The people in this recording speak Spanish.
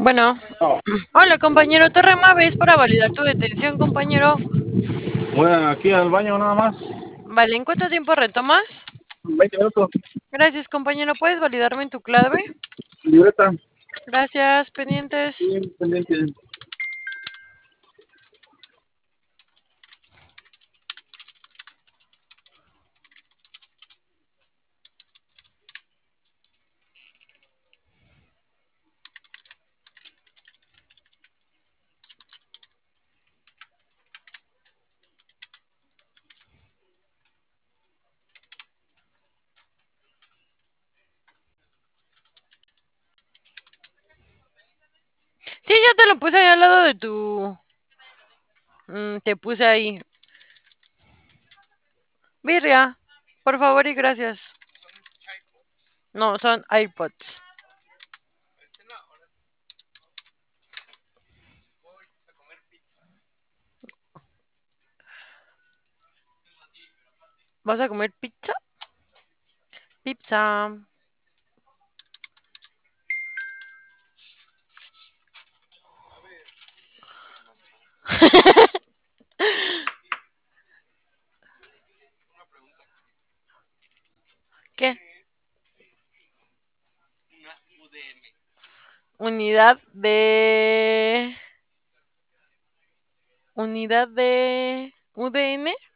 Bueno, No. hola compañero, te remaves para validar tu detención, compañero. Voy aquí al baño nada más. Vale, ¿en cuánto tiempo retomas? 20 minutos. Gracias, compañero. ¿Puedes validarme en tu clave? Libreta. Gracias, pendientes. Sí, pendiente. Sí, ya te lo puse ahí al lado de tu... te puse ahí. Birria, por favor y gracias. No, son iPods. ¿Vas a comer pizza? Pizza. ¿Qué? Unidad de... Unidad de... UDN.